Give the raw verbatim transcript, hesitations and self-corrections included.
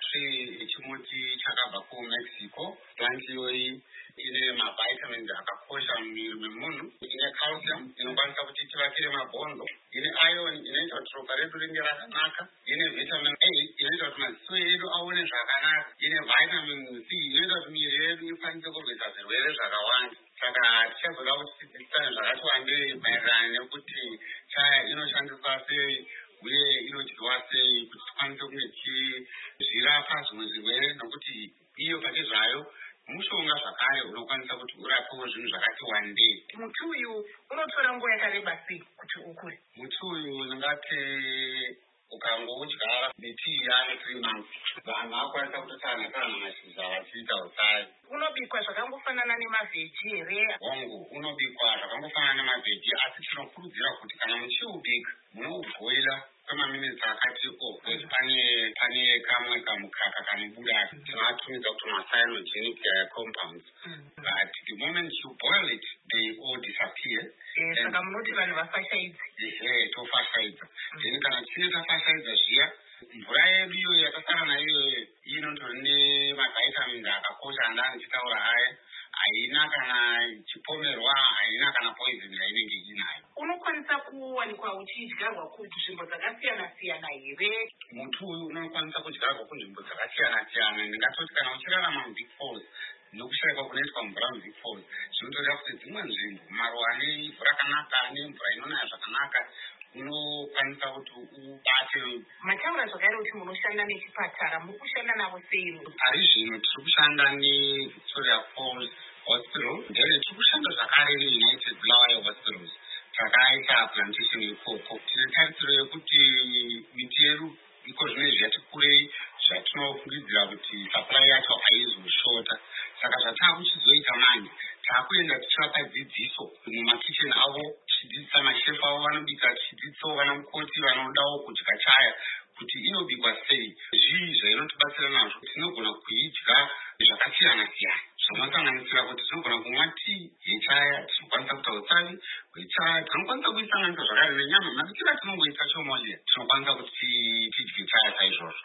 industry ichimuti chakabva kuMexico. Plant iyoyi ine mavitamins akakosha mumwiri memunhu. Ine calcium inokwanisa kuti tivakire mabhonzo. Ine iron inoita kuti ropa redu ringe rakanaka. Ine vitamin A inoita kuti maziso edu aone zvakanaka. Ine vitamin C inoita kuti miviri yedu ikwanise kurwisa zvirwere zvakawanda. Saka tichazoda kuti tidzidzisane zvakati wandei maererano nekuti chaya inoshandiswa sei uye inodyiwa sei kuti tikwanise kunge tichizvirapa zvimwe zvirwere, nokuti iyo pati zvayo mushonga zvakare unokwanisa kuti urapewo zvinhu zvakati wandei. Muti uyu unotora nguva yakareba sei kuti ukure? Muti uyu ndingati ukangoudyara miti iyi yane three months vanhu vakwanisa kutotana kana mashizha vachiita usayi. Unobikwa zvakangofanana nemavheji here? Hongu unobikwa zvakangofanana nemavheji, asi tinokurudzira kuti kana muchiubika munoubhoila kwemaminitsi akati o pane pane kamwe kamukaka kanobuda tinoatumidza kuti macyanogenic compounds. But the moment you boil it they all disappear. Saka munoti vanhu vafashaidze. Ehe, tofashaidza. Then kana tichinge tafashaidza zviya mvura yedu iyo yatasara nayo inotori nemavitamins akakosha andani ndichitaura haya. Haina kana chipomerwa, haina kana poison yainenge inayo. Unokwanisa kuwanikwa uchidyarwa kunzvimbo dzakasiyana siyana here? Muti uyu unokwanisa kudyarwa kunzvimbo dzakasiyana siyana. Ndingatoti kana uchirarama muBig Falls nokushaikwa kunoitwa mvura muBig Falls, zvinotoda kuti dzimwe nzvimbo maruwa ane ivhu rakanaka, ane mvura inonaya zvakanaka, unokwanisa kuti ubate. Mataura zvakare kuti munoshanda nechipatara, muri kushanda navo sei? Pari zvino tiri kushanda neVictoria Falls Hospital, ndere tiri kushanda zvakare neUnited Bulawayo Hospitals takaita plantation ikoko. Tine tarisiro yekuti miti yedu iko zvine zvati kurei zvatinofungidzira kuti supply yacho haizoshota. Saka zvataakuchizoita manje taakuenda tichivapa dzidziso mumakicheni avo, tichidzidzisa mashefu avo vanobika, tichidzidzisawo vana mukoti vanodawo kudya chaya kuti inobikwa sei. Zvii zvainotibatsira nazvo, tinogona kuidya zvakasiyana siyana zvinosanganisira kuti tinogona kumwa tii yechaya, tinokwanisa kuita utsavi hwechaya, tinokwanisa kuisanganisa zvakare nenyama. Mabikira tinongoita chomolia, tinokwanisa kuti tidye chaya saizvozvo.